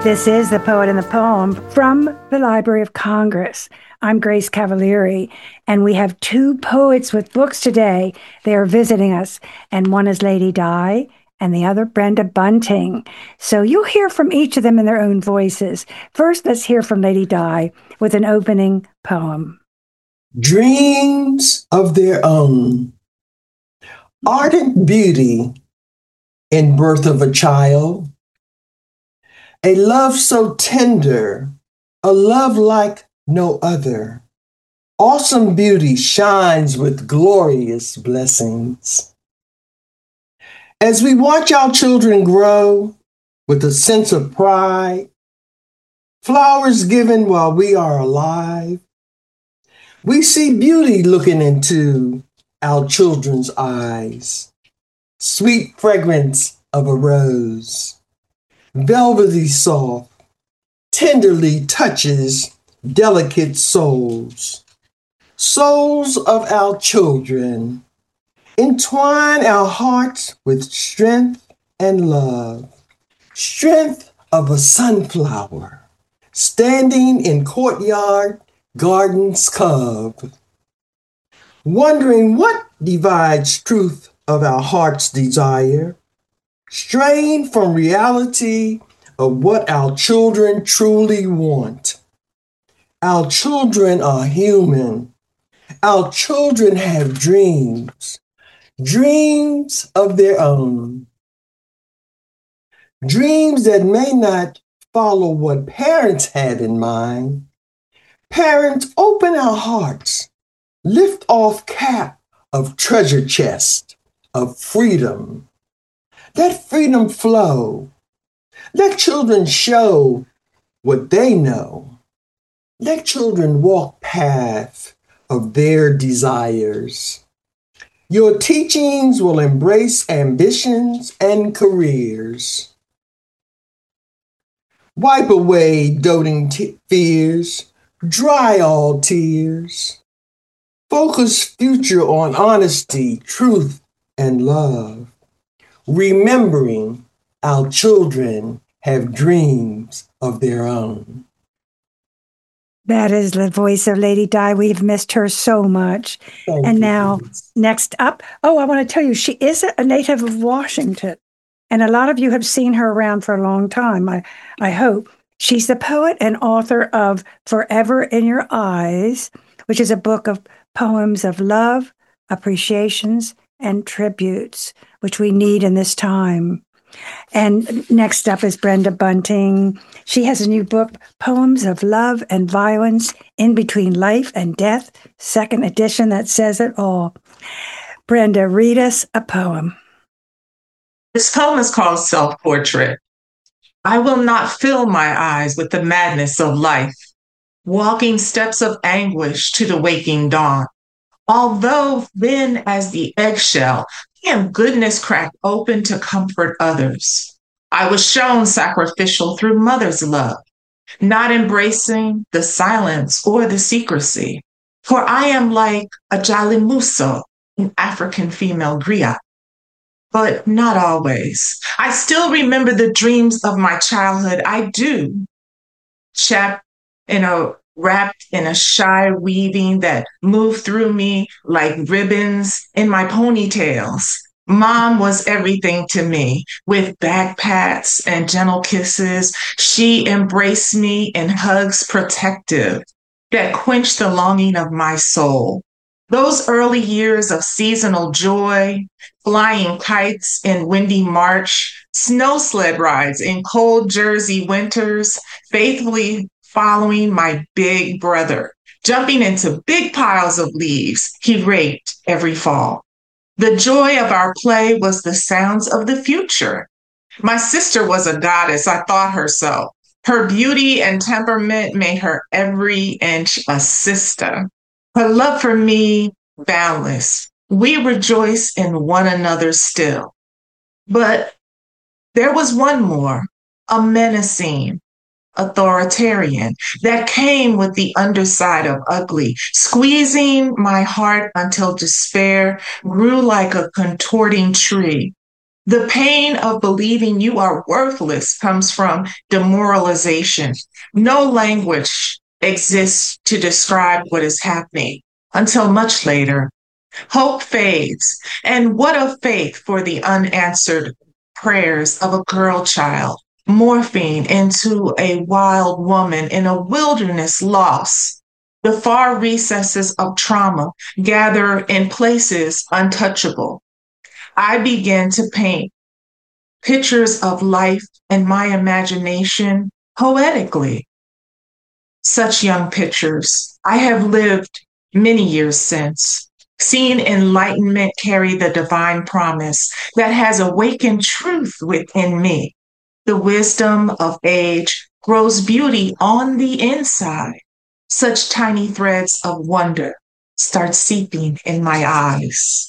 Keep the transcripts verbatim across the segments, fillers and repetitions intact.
This is The Poet and the Poem from the Library of Congress. I'm Grace Cavalieri, and we have two poets with books today. They are visiting us, and one is Lady Di, and the other Brenda Bunting. So you'll hear from each of them in their own voices. First, let's hear from Lady Di with an opening poem. Dreams of their own. Ardent beauty in birth of a child. A love so tender, a love like no other. Awesome beauty shines with glorious blessings. As we watch our children grow with a sense of pride, flowers given while we are alive, we see beauty looking into our children's eyes. Sweet fragrance of a rose. Velvety soft, tenderly touches delicate souls. Souls of our children, entwine our hearts with strength and love. Strength of a sunflower, standing in courtyard garden's cove. Wondering what divides truth of our heart's desire. Strained from reality of what our children truly want. Our children are human. Our children have dreams, dreams of their own. Dreams that may not follow what parents had in mind. Parents, open our hearts, lift off cap of treasure chest of freedom. Let freedom flow. Let children show what they know. Let children walk path of their desires. Your teachings will embrace ambitions and careers. Wipe away doting t- fears. Dry all tears. Focus future on honesty, truth, and love. Remembering our children have dreams of their own. That is the voice of Lady Di. We've missed her so much. Thank and you, now, please. Next up, oh, I want to tell you, she is a native of Washington. And a lot of you have seen her around for a long time, I, I hope. She's the poet and author of Forever in Your Eyes, which is a book of poems of love, appreciations, and tributes, which we need in this time. And next up is Brenda Bunting. She has a new book, Poems of Love and Violence in Between Life and Death, second edition that says it all. Brenda, read us a poem. This poem is called Self-Portrait. I will not fill my eyes with the madness of life, walking steps of anguish to the waking dawn. Although thin as the eggshell, I am goodness cracked open to comfort others. I was shown sacrificial through mother's love, not embracing the silence or the secrecy. For I am like a Jalimuso, an African female griot. But not always. I still remember the dreams of my childhood. I do. Chapped in a wrapped in a shy weaving that moved through me like ribbons in my ponytails. Mom was everything to me. With back pats and gentle kisses, she embraced me in hugs protective that quenched the longing of my soul. Those early years of seasonal joy, flying kites in windy March, snow sled rides in cold Jersey winters, faithfully following my big brother, jumping into big piles of leaves he raked every fall. The joy of our play was the sounds of the future. My sister was a goddess, I thought her so. Her beauty and temperament made her every inch a sister. Her love for me, boundless. We rejoice in one another still. But there was one more, a menacing, authoritarian that came with the underside of ugly, squeezing my heart until despair grew like a contorting tree. The pain of believing you are worthless comes from demoralization. No language exists to describe what is happening until much later. Hope fades. And what a faith for the unanswered prayers of a girl child, morphing into a wild woman in a wilderness lost. The far recesses of trauma gather in places untouchable. I begin to paint pictures of life in my imagination poetically. Such young pictures. I have lived many years since, seen enlightenment carry the divine promise that has awakened truth within me. The wisdom of age grows beauty on the inside. Such tiny threads of wonder start seeping in my eyes.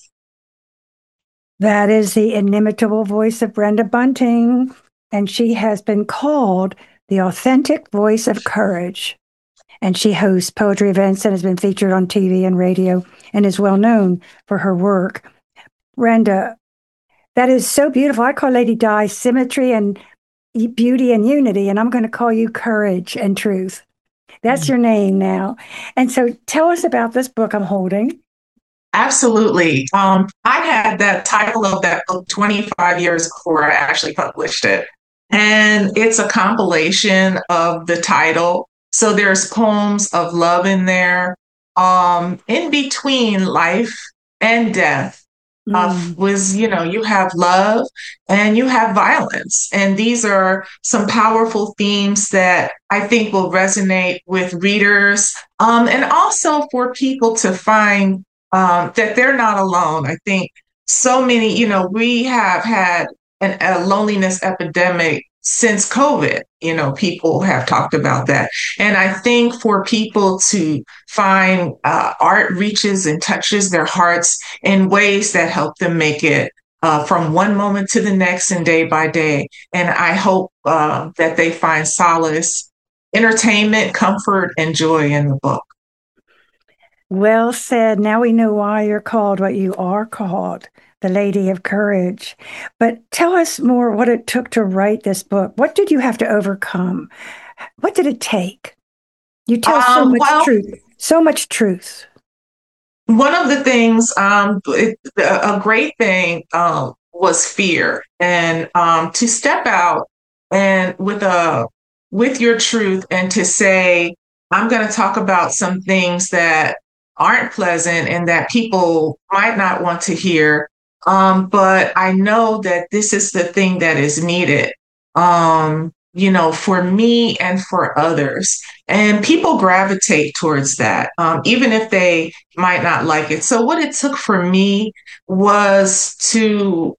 That is the inimitable voice of Brenda Bunting, and she has been called the authentic voice of courage. And she hosts poetry events and has been featured on T V and radio and is well known for her work. Brenda, that is so beautiful. I call Lady Di symmetry and beauty and unity, and I'm going to call you courage and truth. That's your name now. And so tell us about this book I'm holding. Absolutely. Um, I had that title of that book twenty-five years before I actually published it. And it's a compilation of the title. So there's poems of love in there. Um, in between life and death mm. uh, was, you know, you have love and you have violence. And these are some powerful themes that I think will resonate with readers um, and also for people to find Um, that they're not alone. I think so many, you know, we have had an, a loneliness epidemic since COVID. You know, people have talked about that. And I think for people to find uh, art reaches and touches their hearts in ways that help them make it uh, from one moment to the next and day by day. And I hope uh, that they find solace, entertainment, comfort, and joy in the book. Well said. Now we know why you're called what you are called, the Lady of Courage. But tell us more what it took to write this book. What did you have to overcome? What did it take? You tell um, so much well, truth, so much truth. One of the things, um, it, a great thing um, was fear, and um, to step out and with a with your truth, and to say, I'm going to talk about some things that aren't pleasant and that people might not want to hear. Um, but I know that this is the thing that is needed, um, you know, for me and for others. And people gravitate towards that, um, even if they might not like it. So what it took for me was to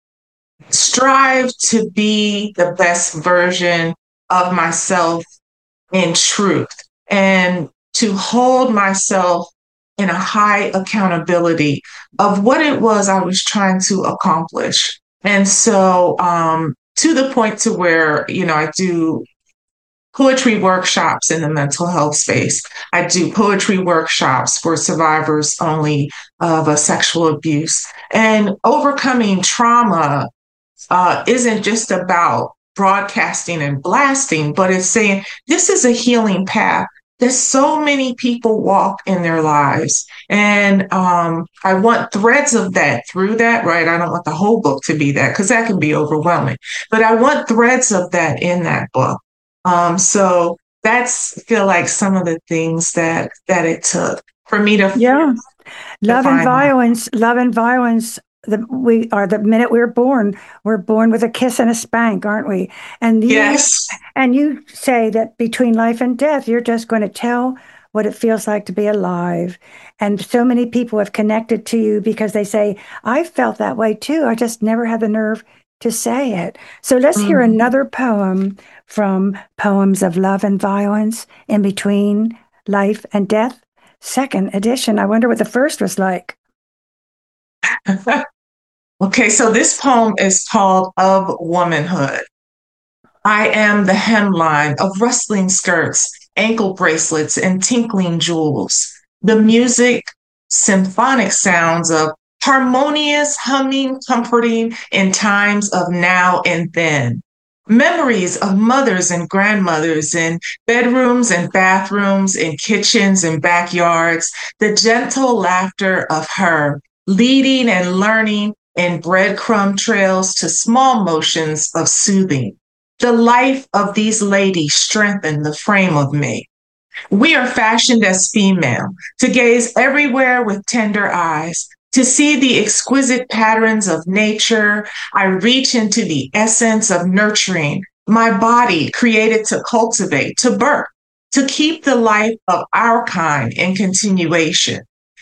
strive to be the best version of myself in truth, and to hold myself in a high accountability of what it was I was trying to accomplish. And so um, to the point to where, you know, I do poetry workshops in the mental health space. I do poetry workshops for survivors only of a sexual abuse. And overcoming trauma uh, isn't just about broadcasting and blasting, but it's saying this is a healing path that so many people walk in their lives. And um, I want threads of that through that, right? I don't want the whole book to be that, because that can be overwhelming. But I want threads of that in that book. Um, so that's, I feel like, some of the things that that it took for me to yeah, love and violence, that. love and violence. The, we are the minute we're born, we're born with a kiss and a spank, aren't we? And you, yes. And you say that between life and death, you're just going to tell what it feels like to be alive. And so many people have connected to you because they say, I felt that way too. I just never had the nerve to say it. So let's mm. hear another poem from Poems of Love and Violence, In Between Life and Death, second edition. I wonder what the first was like. Okay, so this poem is called Of Womanhood. I am the hemline of rustling skirts, ankle bracelets, and tinkling jewels. The music, symphonic sounds of harmonious, humming, comforting in times of now and then. Memories of mothers and grandmothers in bedrooms and bathrooms, in kitchens and backyards, the gentle laughter of her, leading and learning in breadcrumb trails to small motions of soothing. The life of these ladies strengthened the frame of me. We are fashioned as female to gaze everywhere with tender eyes, to see the exquisite patterns of nature. I reach into the essence of nurturing my body created to cultivate, to birth, to keep the life of our kind in continuation.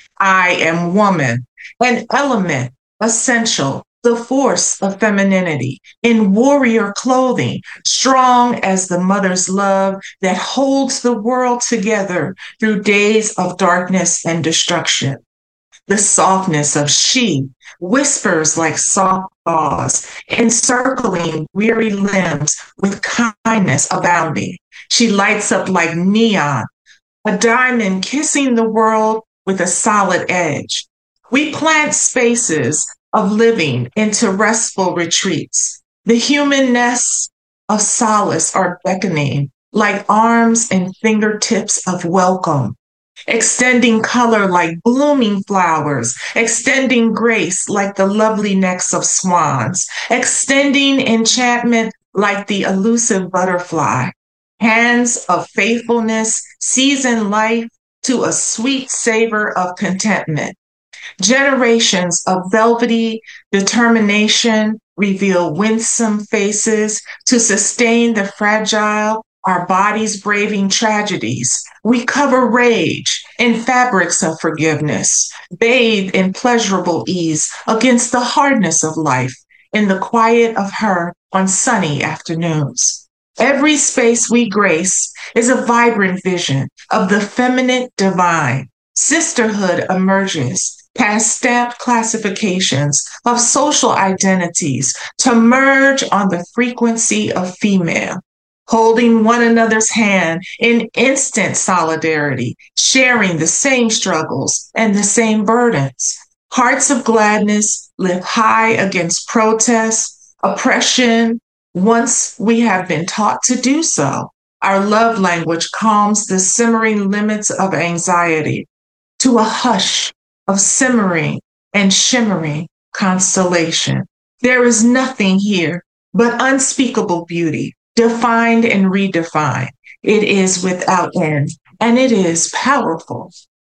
I am woman, an element, essential, the force of femininity, in warrior clothing, strong as the mother's love that holds the world together through days of darkness and destruction. The softness of she whispers like soft gauze, encircling weary limbs with kindness abounding. She lights up like neon, a diamond kissing the world with a solid edge. We plant spaces of living into restful retreats. The human nests of solace are beckoning like arms and fingertips of welcome, extending color like blooming flowers, extending grace like the lovely necks of swans, extending enchantment like the elusive butterfly. Hands of faithfulness season life to a sweet savor of contentment. Generations of velvety determination reveal winsome faces to sustain the fragile, our bodies braving tragedies. We cover rage in fabrics of forgiveness, bathe in pleasurable ease against the hardness of life, in the quiet of her on sunny afternoons. Every space we grace is a vibrant vision of the feminine divine. Sisterhood emerges past stamped classifications of social identities to merge on the frequency of female, holding one another's hand in instant solidarity, sharing the same struggles and the same burdens. Hearts of gladness lift high against protest, oppression, once we have been taught to do so. Our love language calms the simmering limits of anxiety to a hush of simmering and shimmering constellation. There is nothing here but unspeakable beauty, defined and redefined. It is without end, and it is powerful.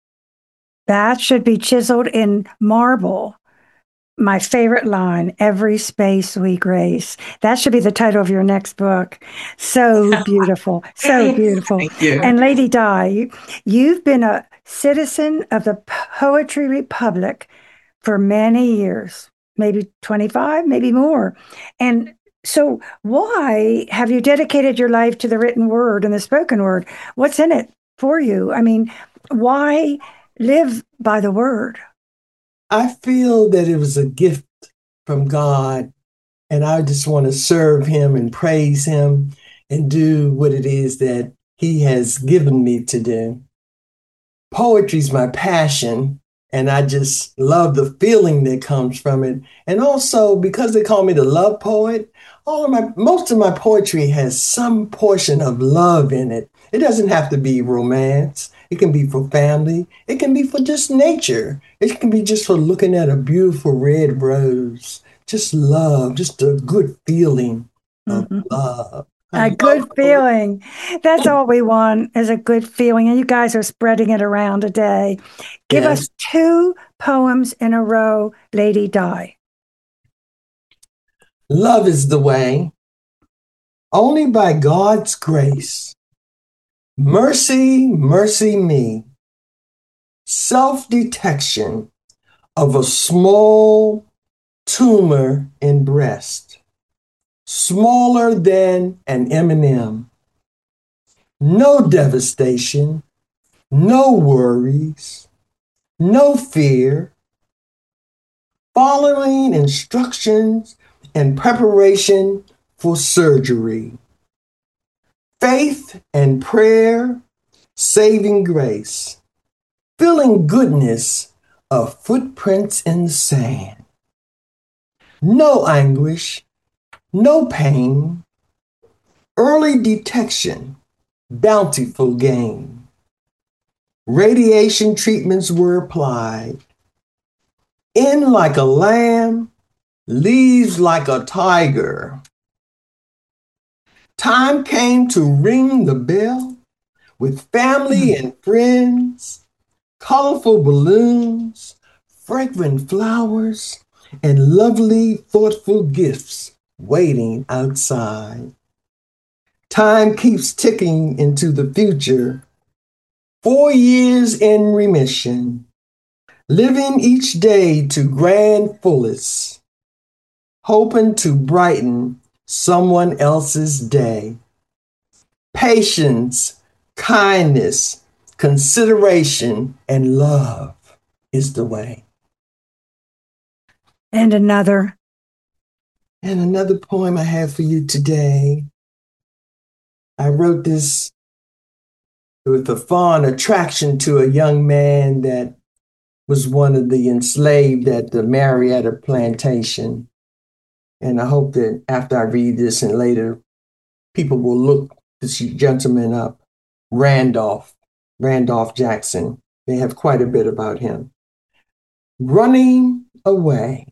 That should be chiseled in marble. My favorite line, every space we grace. That should be the title of your next book. So beautiful. So beautiful. Thank you. And Lady Di, you've been a citizen of the Poetry Republic for many years, maybe twenty-five, maybe more. And so why have you dedicated your life to the written word and the spoken word? What's in it for you? I mean, why live by the word? I feel that it was a gift from God, and I just want to serve him and praise him and do what it is that he has given me to do. Poetry is my passion, and I just love the feeling that comes from it. And also, because they call me the love poet, all of my most of my poetry has some portion of love in it. It doesn't have to be romance. It can be for family. It can be for just nature. It can be just for looking at a beautiful red rose. Just love, just a good feeling of mm-hmm. love. A good feeling. That's all we want is a good feeling. And you guys are spreading it around today. Give yes. us two poems in a row, Lady Di. Love is the way. Only by God's grace. Mercy, mercy me. Self-detection of a small tumor in breast, smaller than an M and M. No devastation, no worries, no fear. Following instructions and preparation for surgery. Faith and prayer, saving grace, feeling goodness of footprints in the sand. No anguish, no pain, early detection, bountiful gain. Radiation treatments were applied. In like a lamb, leaves like a tiger. Time came to ring the bell with family and friends, colorful balloons, fragrant flowers, and lovely, thoughtful gifts waiting outside. Time keeps ticking into the future, four years in remission, living each day to grand fullest, hoping to brighten someone else's day. Patience, kindness, consideration, and love is the way. And another. And another poem I have for you today. I wrote this with a fond attraction to a young man that was one of the enslaved at the Marietta plantation. And I hope that after I read this and later, people will look this gentleman up, Randolph, Randolph Jackson. They have quite a bit about him. Running away.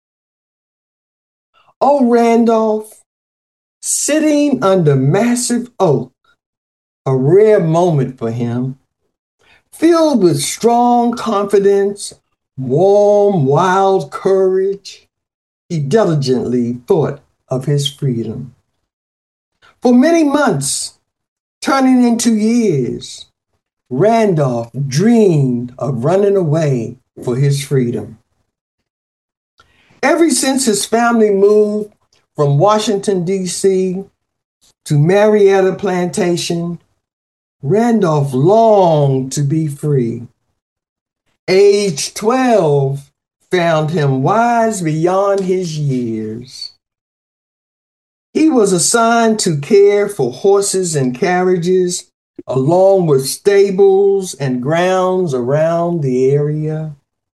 Oh, Randolph, sitting under massive oak, a rare moment for him, filled with strong confidence, warm, wild courage, he diligently thought of his freedom. For many months, turning into years, Randolph dreamed of running away for his freedom. Ever since his family moved from Washington, D C to Marietta Plantation, Randolph longed to be free. Age twelve found him wise beyond his years. He was assigned to care for horses and carriages, along with stables and grounds around the area.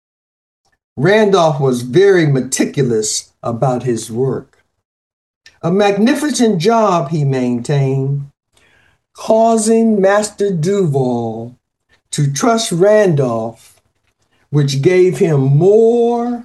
Randolph was very meticulous about his work. A magnificent job he maintained, causing Master Duval to trust Randolph, which gave him more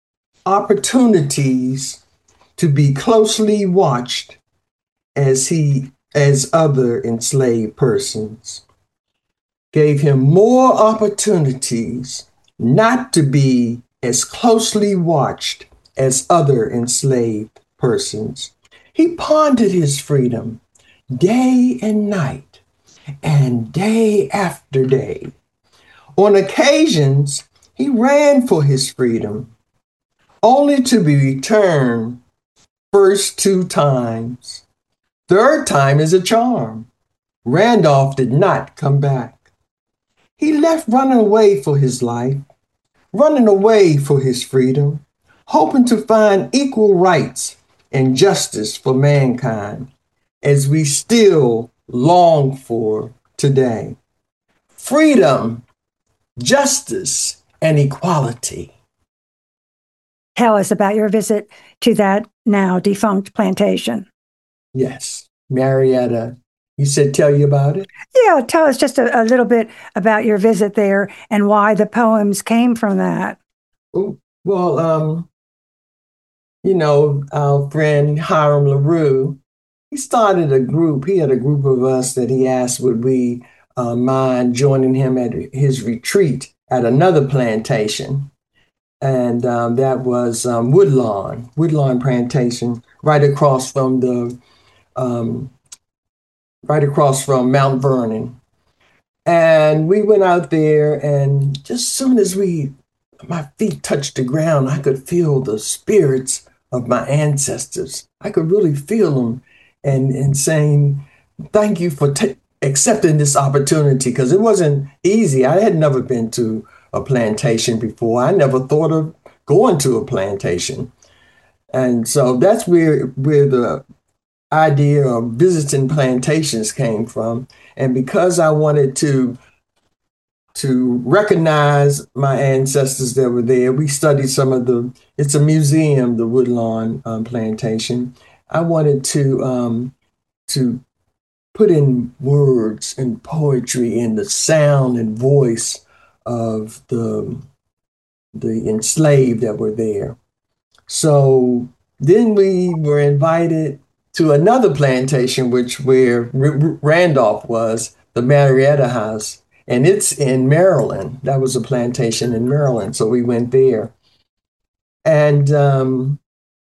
opportunities to be closely watched as he as other enslaved persons. Gave him more opportunities not to be as closely watched as other enslaved persons. He pondered his freedom day and night and day after day. On occasions, he ran for his freedom, only to be returned first two times. Third time is a charm. Randolph did not come back. He left running away for his life, running away for his freedom, hoping to find equal rights and justice for mankind, as we still long for today. Freedom, justice, and equality. Tell us about your visit to that now defunct plantation. Yes, Marietta. You said tell you about it? Yeah, tell us just a, a little bit about your visit there and why the poems came from that. Oh, well, um, you know, our friend Hiram LaRue, he started a group. He had a group of us that he asked would we uh, mind joining him at his retreat at another plantation. And um, that was um, Woodlawn, Woodlawn Plantation, right across from the, um, right across from Mount Vernon. And we went out there, and just soon as we, my feet touched the ground, I could feel the spirits of my ancestors. I could really feel them, and and saying, "Thank you for t- accepting this opportunity," because it wasn't easy. I had never been to a plantation before. I never thought of going to a plantation. And so that's where, where the idea of visiting plantations came from. And because I wanted to, to recognize my ancestors that were there. We studied some of the, it's a museum, the Woodlawn um, Plantation. I wanted to um, to put in words and poetry in the sound and voice of the the enslaved that were there. So then we were invited to another plantation, which where R- Randolph was, the Marietta House, and it's in Maryland. That was a plantation in Maryland, so we went there, and um,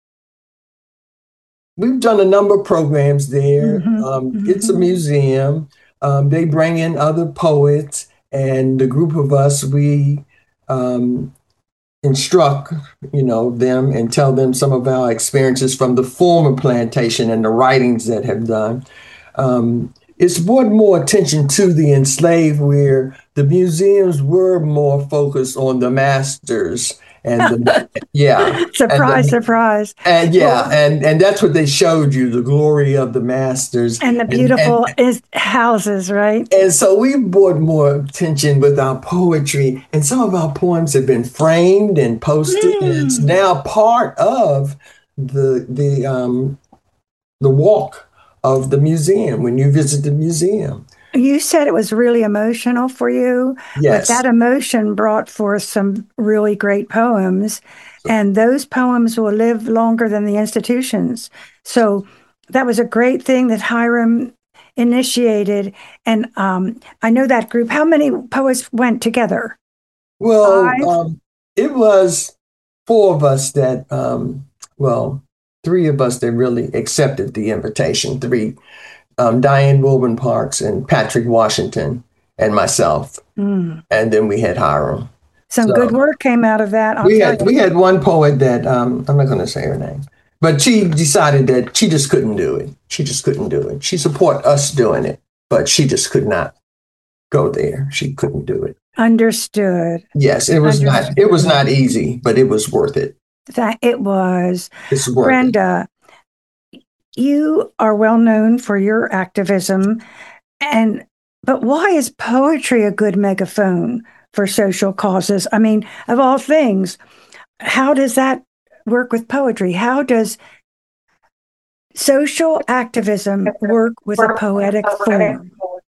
we've done a number of programs there. Mm-hmm, Um, mm-hmm. It's a museum. Um, they bring in other poets, and the group of us, we um, instruct, you know, them and tell them some of our experiences from the former plantation and the writings that have done. Um, it's brought more attention to the enslaved, where the museums were more focused on the masters and the, yeah. Surprise, and the, surprise. and yeah, Well, and, and that's what they showed you, the glory of the masters. and the And, beautiful and, is houses, right? and so we brought more attention with our poetry, and some of our poems have been framed and posted, Mm. and it's now part of the the um, the walk of the museum when you visit the museum. You said it was really emotional for you, Yes. but that emotion brought forth some really great poems, and those poems will live longer than the institutions. So that was a great thing that Hiram initiated. And um, I know that group. How many poets went together? Well, Five? um, it was four of us that, um, well, three of us that really accepted the invitation. Three, um, Diane Wilburn Parks and Patrick Washington and myself. Mm. And then we had Hiram. Some So, good work came out of that. I'll we tell had you. we had one poet that um, I'm not going to say her name, but she decided that she just couldn't do it. She just couldn't do it. She support us doing it, but she just could not go there. She couldn't do it. Understood. Yes, it was Understood. not. It was not easy, but it was worth it. That it was. It's worth Brenda, you are well known for your activism, and but why is poetry a good megaphone for social causes? I mean, of all things, how does that work with poetry? How does social activism work with a poetic form?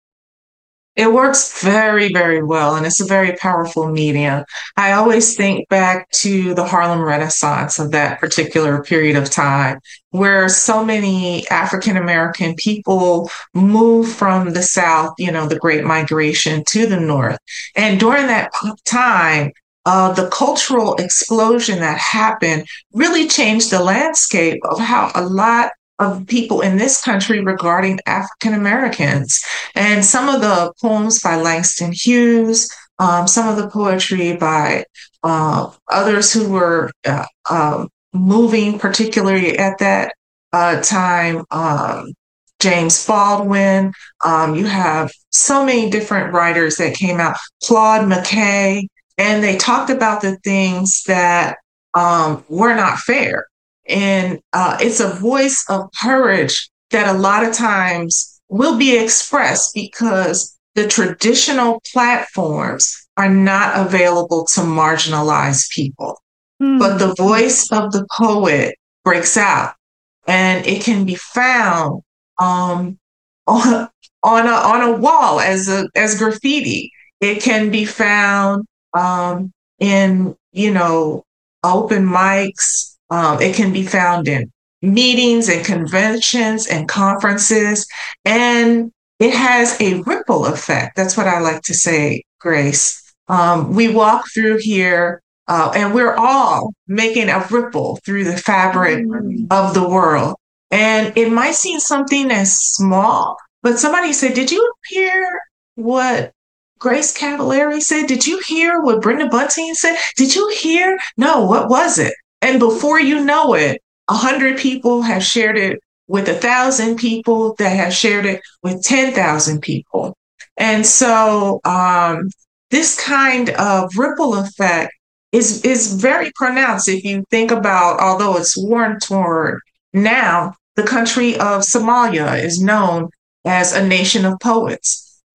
It works very, very well, and it's a very powerful medium. I always think back to the Harlem Renaissance of that particular period of time, where so many African American people moved from the South, you know, the Great Migration to the North. And during that time, uh, the cultural explosion that happened really changed the landscape of how a lot of people in this country regarding African Americans. And some of the poems by Langston Hughes, um, some of the poetry by uh, others who were uh, uh, moving, particularly at that uh, time, um, James Baldwin. Um, you have so many different writers that came out, Claude McKay, and they talked about the things that um, were not fair. And uh, it's a voice of courage that a lot of times will be expressed because the traditional platforms are not available to marginalized people. Mm. But the voice of the poet breaks out, and it can be found um, on, on, a, on a wall as, a, as graffiti. It can be found um, in, you know, open mics. Um, it can be found in meetings and conventions and conferences, and it has a ripple effect. That's what I like to say, Grace. Um, we walk through here, uh, and we're all making a ripple through the fabric mm. of the world. And it might seem something as small, but somebody said, "Did you hear what Grace Cavallari said? Did you hear what Brenda Bunting said? Did you hear? No, what was it?" And before you know it, a hundred people have shared it with a thousand people that have shared it with ten thousand people. And so um, this kind of ripple effect is, is very pronounced. If you think about, although it's war torn now, the country of Somalia is known as a nation of poets.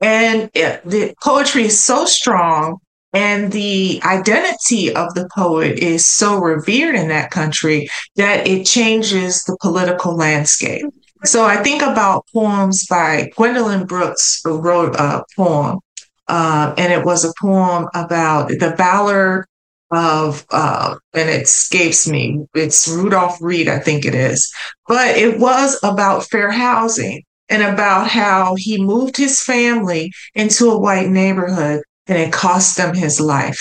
And it, the poetry is so strong, and the identity of the poet is so revered in that country that it changes the political landscape. So I think about poems by Gwendolyn Brooks, who wrote a poem, uh, and it was a poem about the Ballad of, uh, and it escapes me, it's Rudolph Reed, I think it is, but it was about fair housing and about how he moved his family into a white neighborhood and it cost them his life.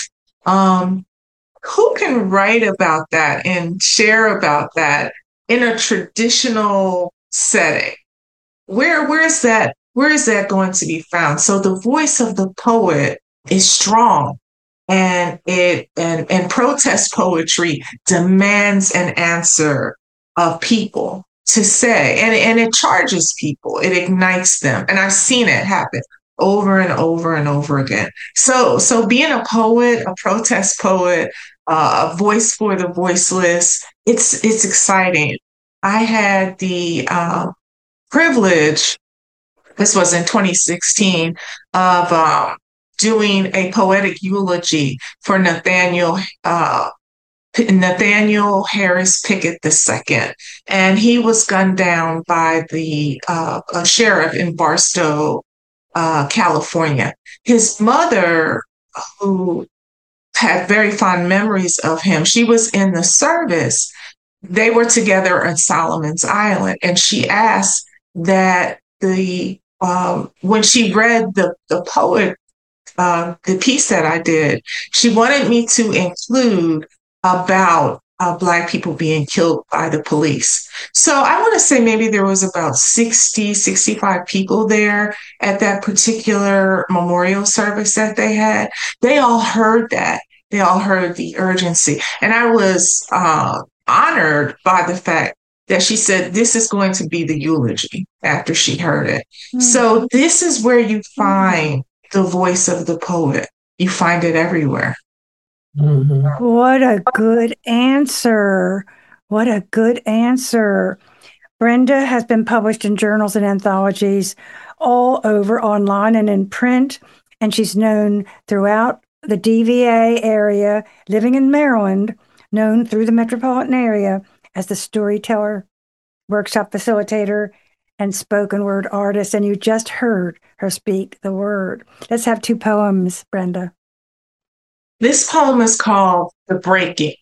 Um, who can write about that and share about that in a traditional setting? Where where is that where is that going to be found? So the voice of the poet is strong, and it and, and protest poetry demands an answer of people to say, and, and it charges people, it ignites them. And I've seen it happen over and over and over again. So so being a poet, a protest poet, uh, a voice for the voiceless, it's it's exciting. I had the um, privilege, this was in twenty sixteen, of um, doing a poetic eulogy for Nathaniel uh, Nathaniel Harris Pickett the Second, and he was gunned down by the uh, a sheriff in Barstow, uh, California. His mother, who had very fond memories of him, she was in the service. They were together on Solomon's Island, and she asked that the um, when she read the the poet uh, the piece that I did, she wanted me to include about uh, Black people being killed by the police. So I want to say maybe there was about sixty, sixty-five people there at that particular memorial service that they had. They all heard that. They all heard the urgency. And I was uh, honored by the fact that she said, this is going to be the eulogy after she heard it. Mm-hmm. So this is where you find the voice of the poet. You find it everywhere. Mm-hmm. What a good answer. What a good answer. Brenda has been published in journals and anthologies all over, online and in print, and she's known throughout the D V A area, living in Maryland, known through the metropolitan area as the storyteller, workshop facilitator, and spoken word artist. And you just heard her speak the word. Let's have two poems, Brenda. This poem is called The Breaking.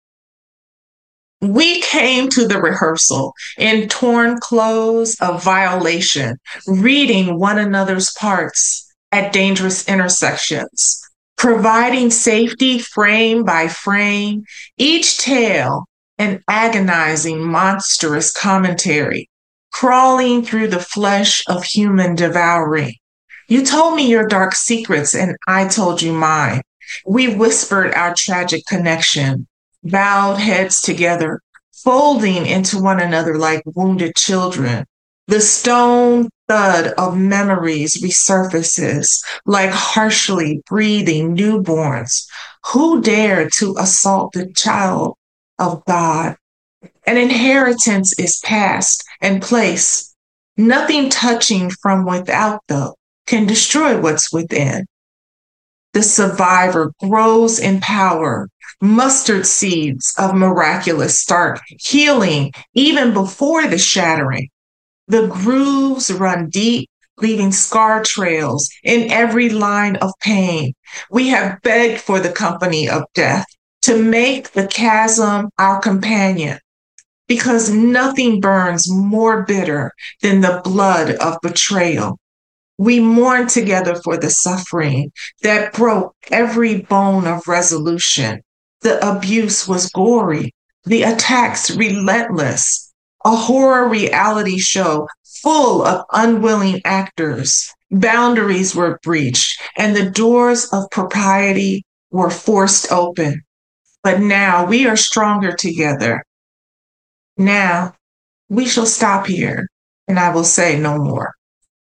We came to the rehearsal in torn clothes of violation, reading one another's parts at dangerous intersections, providing safety frame by frame, each tale an agonizing, monstrous commentary, crawling through the flesh of human devouring. You told me your dark secrets, and I told you mine. We whispered our tragic connection, bowed heads together, folding into one another like wounded children. The stone thud of memories resurfaces like harshly breathing newborns. Who dared to assault the child of God? An inheritance is passed and placed. Nothing touching from without, though, can destroy what's within. The survivor grows in power. Mustard seeds of miraculous start healing even before the shattering. The grooves run deep, leaving scar trails in every line of pain. We have begged for the company of death to make the chasm our companion, because nothing burns more bitter than the blood of betrayal. We mourn together for the suffering that broke every bone of resolution. The abuse was gory, the attacks relentless, a horror reality show full of unwilling actors. Boundaries were breached, and the doors of propriety were forced open. But now we are stronger together. Now we shall stop here, and I will say no more.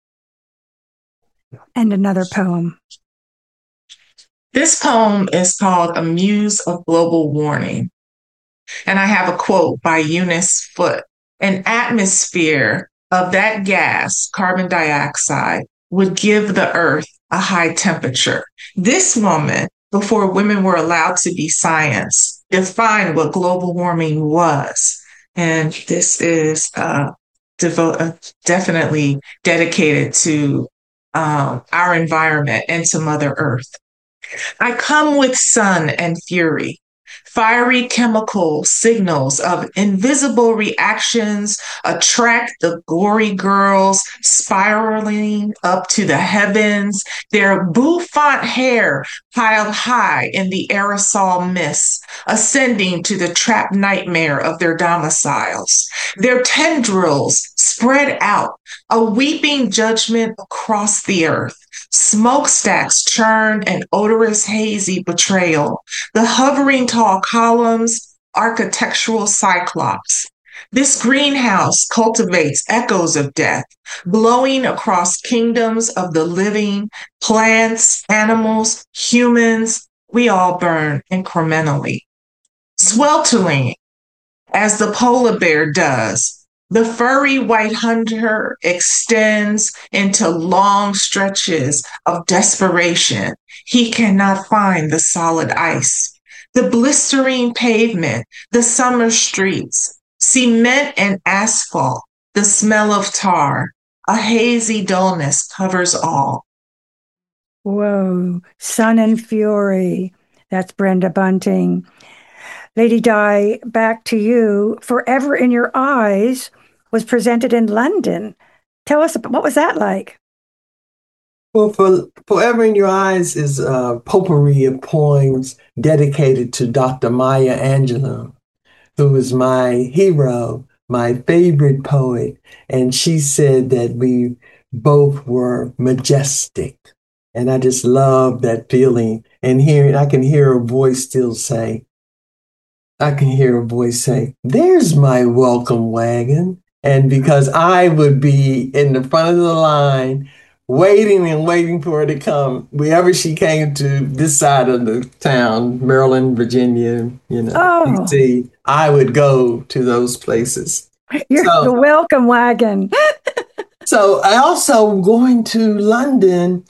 And another poem. This poem is called A Muse of Global Warming. And I have a quote by Eunice Foote. An atmosphere of that gas, carbon dioxide, would give the earth a high temperature. This woman, before women were allowed to be science, defined what global warming was. And this is uh, devo- uh, definitely dedicated to um, our environment and to Mother Earth. I come with sun and fury, fiery chemical signals of invisible reactions attract the gory girls spiraling up to the heavens, their bouffant hair piled high in the aerosol mists, ascending to the trapped nightmare of their domiciles. Their tendrils spread out, a weeping judgment across the earth. Smokestacks churn an odorous, hazy betrayal. The hovering tall columns, architectural cyclops. This greenhouse cultivates echoes of death, blowing across kingdoms of the living, plants, animals, humans. We all burn incrementally. Sweltering, as the polar bear does, the furry white hunter extends into long stretches of desperation. He cannot find the solid ice, the blistering pavement, the summer streets, cement and asphalt, the smell of tar. A hazy dullness covers all. Whoa, Sun and Fury. That's Brenda Bunting. Lady Di, back to you. Forever in Your Eyes was presented in London. Tell us, what was that like? Well, for Forever in Your Eyes is a potpourri of poems dedicated to Doctor Maya Angelou, who was my hero, my favorite poet. And she said that we both were majestic. And I just love that feeling. And hearing, I can hear her voice still say, I can hear a voice say, "There's my welcome wagon." And because I would be in the front of the line, waiting and waiting for her to come, wherever she came to this side of the town, Maryland, Virginia, you know, Oh. D C, I would go to those places. You're So- the welcome wagon. So I also going to London.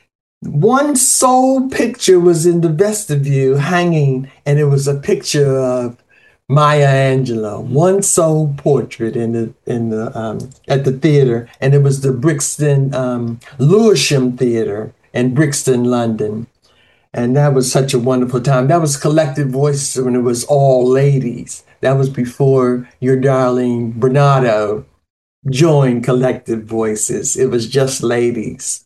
One sole picture was in the vestibule hanging, and it was a picture of Maya Angelou. One sole portrait in the in the um, at the theater, and it was the Brixton um, Lewisham Theater in Brixton, London, and that was such a wonderful time. That was Collective Voices when it was all ladies. That was before your darling Bernardo joined Collective Voices. It was just ladies.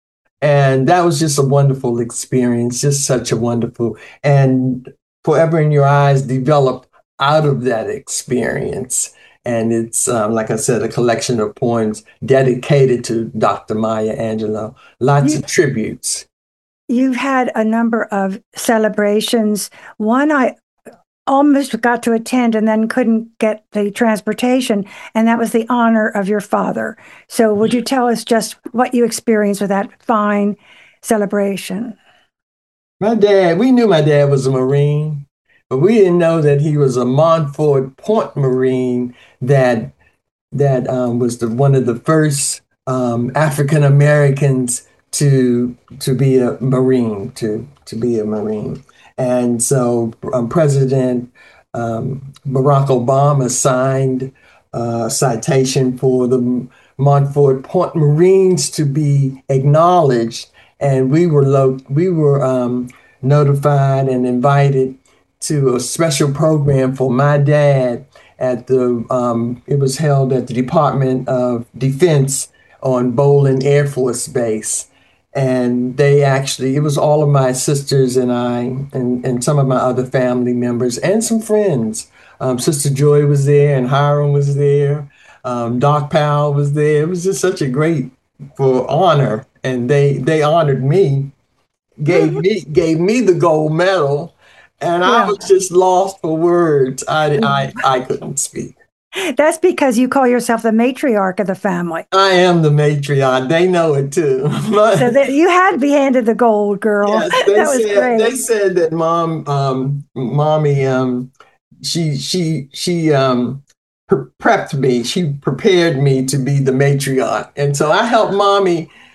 And that was just a wonderful experience, just such a wonderful, and Forever in Your Eyes developed out of that experience. And it's, um, like I said, a collection of poems dedicated to Doctor Maya Angelou, lots You- of tributes. You've had a number of celebrations. One I almost got to attend and then couldn't get the transportation, and that was the honor of your father. So would you tell us just what you experienced with that fine celebration? My dad, we knew my dad was a Marine, but we didn't know that he was a Montfort Point Marine that that um, was the, one of the first um, African Americans to to be a Marine, to to be a Marine. And so um, President um, Barack Obama signed a citation for the Montfort Point Marines to be acknowledged, and we were lo- we were um, notified and invited to a special program for my dad at the. Um, it was held at the Department of Defense on Bolin Air Force Base. And they actually, it was all of my sisters and I, and, and some of my other family members, and some friends. Um, Sister Joy was there, and Hiram was there. Um, Doc Powell was there. It was just such a great for honor, and they they honored me, gave me gave me the gold medal, and I Yeah. was just lost for words. I I I couldn't speak. That's because you call yourself the matriarch of the family. I am the matriarch. They know it too. So that you had to be handed the gold, girl. Yes, they That was said great. they said that mom, um, mommy, um, she she she um pre- prepped me. She prepared me to be the matriarch, and so I helped mommy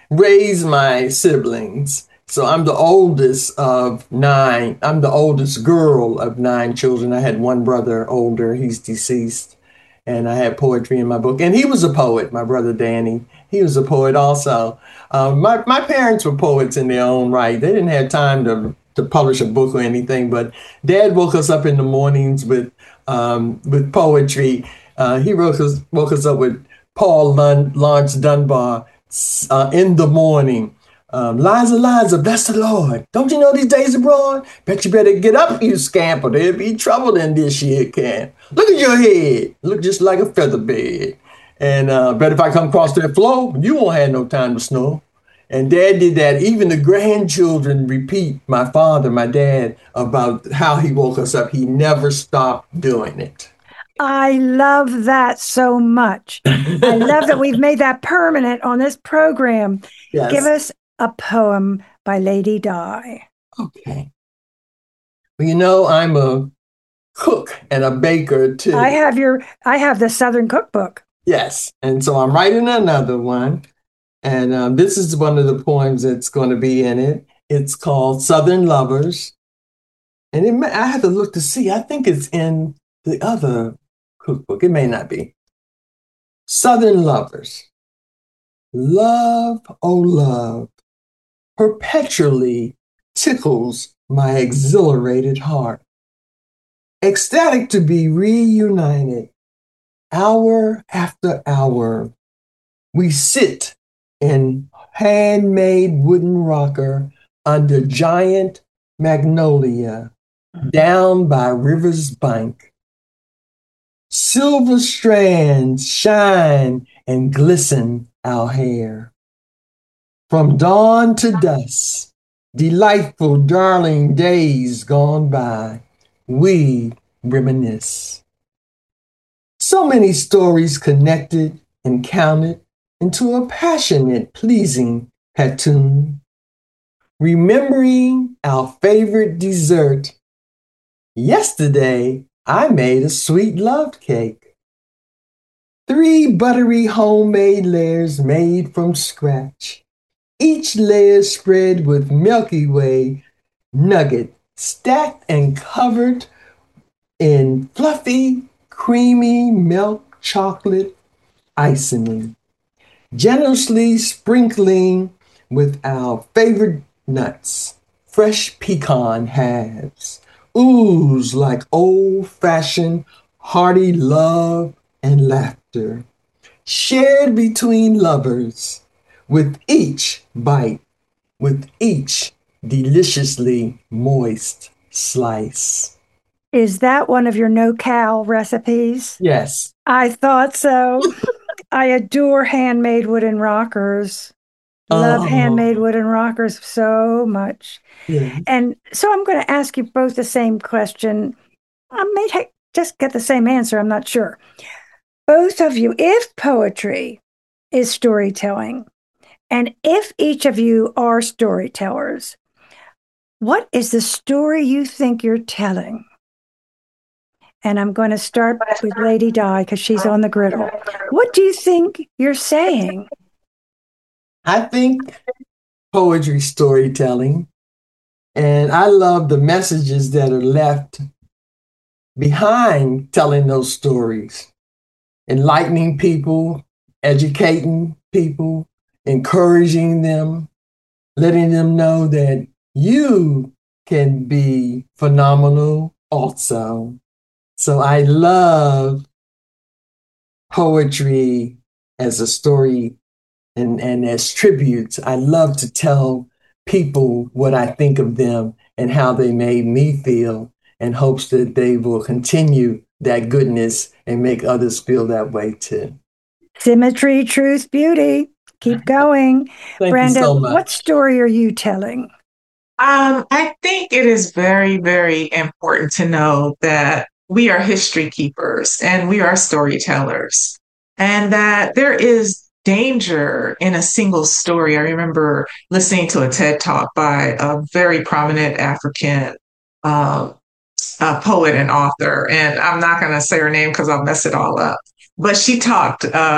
raised my siblings. So I'm the oldest of nine. I'm the oldest girl of nine children. I had one brother older. He's deceased. And I had poetry in my book. And he was a poet, my brother Danny. He was a poet also. Um, my, my parents were poets in their own right. They didn't have time to, to publish a book or anything, but Dad woke us up in the mornings with um, with poetry. Uh, he woke us, woke us up with Paul Lun, Lawrence Dunbar, uh, in the morning. Um, Liza, Liza, bless the Lord. Don't you know these days abroad? Bet you better get up, you scamper. There'll be trouble in this year camp. Look at your head. Look just like a feather bed. And uh, bet if I come across that floor, you won't have no time to snore. And Dad did that. Even the grandchildren repeat my father, my dad, about how he woke us up. He never stopped doing it. I love that so much. I love that we've made that permanent on this program. Yes. Give us a poem by Lady Di. Okay. Well, you know, I'm a cook and a baker too. I have your, I have the Southern Cookbook. Yes. And so I'm writing another one. And um, this is one of the poems that's going to be in it. It's called Southern Lovers. And it may, I have to look to see. I think it's in the other cookbook. It may not be. Southern Lovers. Love, oh love, perpetually tickles my exhilarated heart. Ecstatic to be reunited, hour after hour, we sit in handmade wooden rocker under giant magnolia down by river's bank. Silver strands shine and glisten our hair. From dawn to dusk, delightful darling days gone by, we reminisce. So many stories connected and counted into a passionate, pleasing platoon. Remembering our favorite dessert, yesterday I made a sweet love cake. Three buttery homemade layers made from scratch. Each layer spread with Milky Way nugget, stacked and covered in fluffy, creamy milk chocolate icing, generously sprinkling with our favorite nuts, fresh pecan halves, ooze like old-fashioned hearty love and laughter, shared between lovers, with each bite, with each deliciously moist slice. Is that one of your no-cal recipes? Yes. I thought so. I adore handmade wooden rockers. Love Oh. handmade wooden rockers so much. Yeah. And so I'm going to ask you both the same question. I may ha- just get the same answer. I'm not sure. Both of you, if poetry is storytelling, and if each of you are storytellers, what is the story you think you're telling? And I'm going to start with Lady Di because she's on the griddle. What do you think you're saying? I think poetry storytelling, and I love the messages that are left behind telling those stories, enlightening people, educating people, encouraging them, letting them know that you can be phenomenal also. So I love poetry as a story and, and as tributes. I love to tell people what I think of them and how they made me feel, in hopes that they will continue that goodness and make others feel that way too. Symmetry, truth, beauty. Keep going. Thank Brenda, you so much. what story are you telling? Um, I think it is very, very important to know that we are history keepers and we are storytellers, and that there is danger in a single story. I remember listening to a TED Talk by a very prominent African um, uh, poet and author, and I'm not going to say her name because I'll mess it all up. But she talked uh,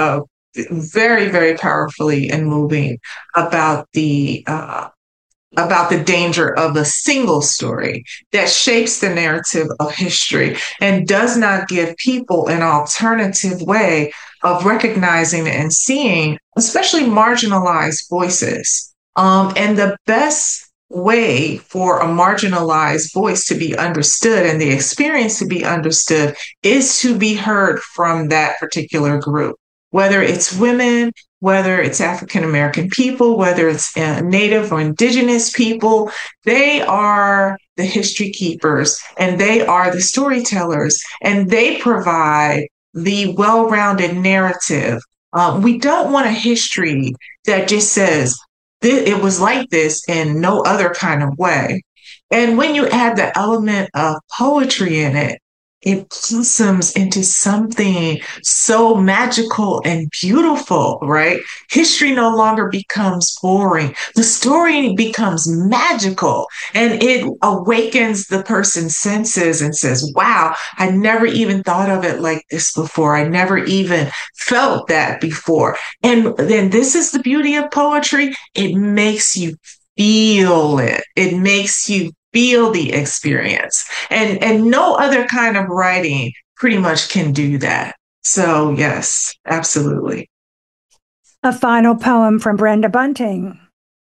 very, very powerfully and moving about the uh, about the danger of a single story that shapes the narrative of history and does not give people an alternative way of recognizing and seeing, especially marginalized voices. Um, and the best way for a marginalized voice to be understood and the experience to be understood is to be heard from that particular group, whether it's women, whether it's African American people, whether it's uh, Native or Indigenous people. They are the history keepers and they are the storytellers, and they provide the well-rounded narrative. Uh, we don't want a history that just says it was like this in no other kind of way. And when you add the element of poetry in it, it blossoms into something so magical and beautiful, right? History no longer becomes boring. The story becomes magical, and it awakens the person's senses and says, wow, I never even thought of it like this before. I never even felt that before. And then this is the beauty of poetry. It makes you feel it. It makes you feel the experience. And, and no other kind of writing pretty much can do that. So yes, absolutely. A final poem from Brenda Bunting.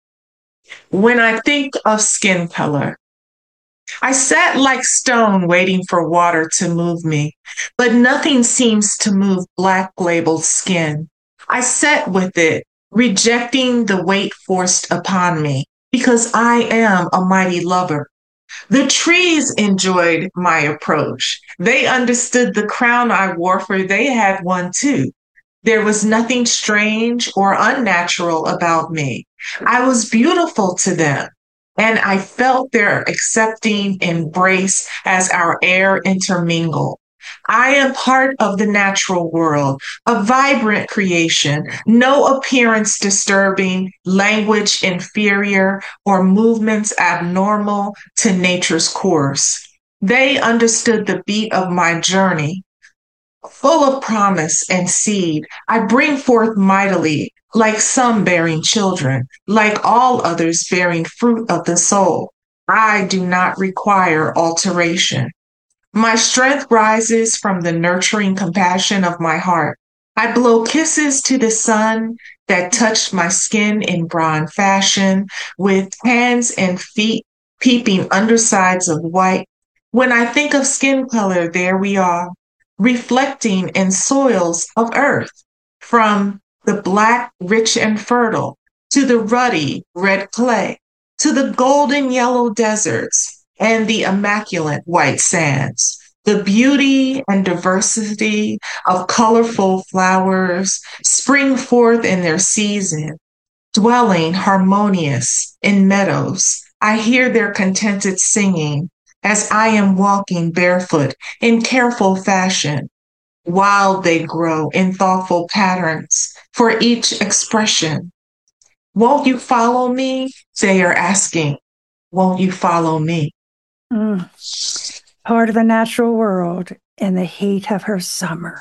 When I think of skin color, I sat like stone waiting for water to move me, but nothing seems to move black labeled skin. I sat with it, rejecting the weight forced upon me, because I am a mighty lover. The trees enjoyed my approach. They understood the crown I wore, for they had one too. There was nothing strange or unnatural about me. I was beautiful to them, and I felt their accepting embrace as our air intermingled. I am part of the natural world, a vibrant creation, no appearance disturbing, language inferior, or movements abnormal to nature's course. They understood the beat of my journey, full of promise and seed. I bring forth mightily, like some bearing children, like all others bearing fruit of the soul. I do not require alteration. My strength rises from the nurturing compassion of my heart. I blow kisses to the sun that touched my skin in bronze fashion, with hands and feet peeping undersides of white. When I think of skin color, there we are, reflecting in soils of earth, from the black, rich and fertile, to the ruddy red clay, to the golden yellow deserts, and the immaculate white sands. The beauty and diversity of colorful flowers spring forth in their season, dwelling harmonious in meadows. I hear their contented singing as I am walking barefoot in careful fashion. Wild they grow in thoughtful patterns for each expression. Won't you follow me? They are asking. Won't you follow me? Mm. Part of the natural world in the heat of her summer.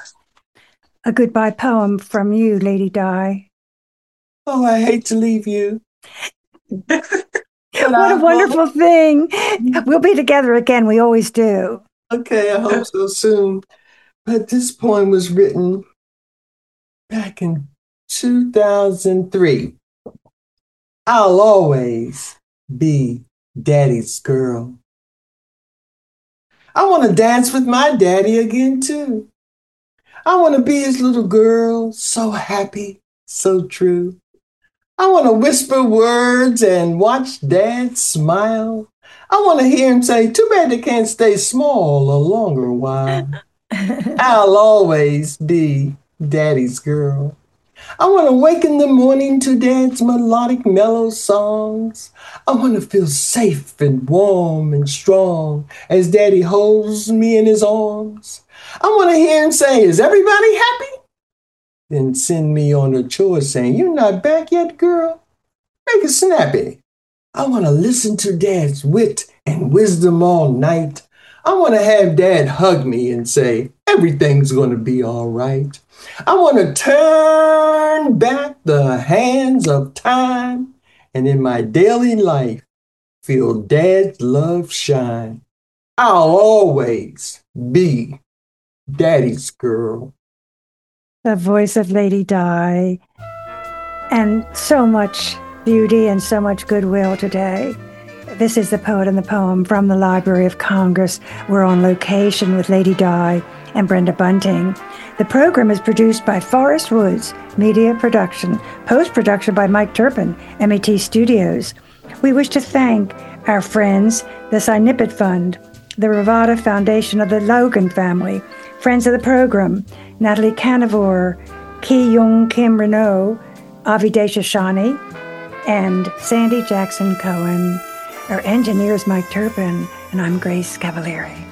A goodbye poem from you, Lady Di. Oh, I hate to leave you. What a wonderful thing. We'll be together again. We always do. Okay, I hope so soon. But this poem was written back in two thousand three. I'll always be Daddy's girl. I want to dance with my daddy again, too. I want to be his little girl, so happy, so true. I want to whisper words and watch Dad smile. I want to hear him say, too bad they can't stay small a longer while. I'll always be Daddy's girl. I want to wake in the morning to Dad's melodic, mellow songs. I want to feel safe and warm and strong as Daddy holds me in his arms. I want to hear him say, is everybody happy? Then send me on a chore saying, you're not back yet, girl? Make it snappy. I want to listen to Dad's wit and wisdom all night. I want to have Dad hug me and say, everything's going to be all right. I want to turn turn back the hands of time, and in my daily life, feel Dad's love shine. I'll always be Daddy's girl. The voice of Lady Di, and so much beauty and so much goodwill today. This is The Poet and the Poem from the Library of Congress. We're on location with Lady Di and Brenda Bunting. The program is produced by Forest Woods Media Production, post-production by Mike Turpin, M E T Studios. We wish to thank our friends, the Sinipit Fund, the Ravada Foundation of the Logan family, friends of the program, Natalie Canavore, Ki Young Kim Renault, Avi Deshashani, and Sandy Jackson Cohen. Our engineer is Mike Turpin, and I'm Grace Cavalieri.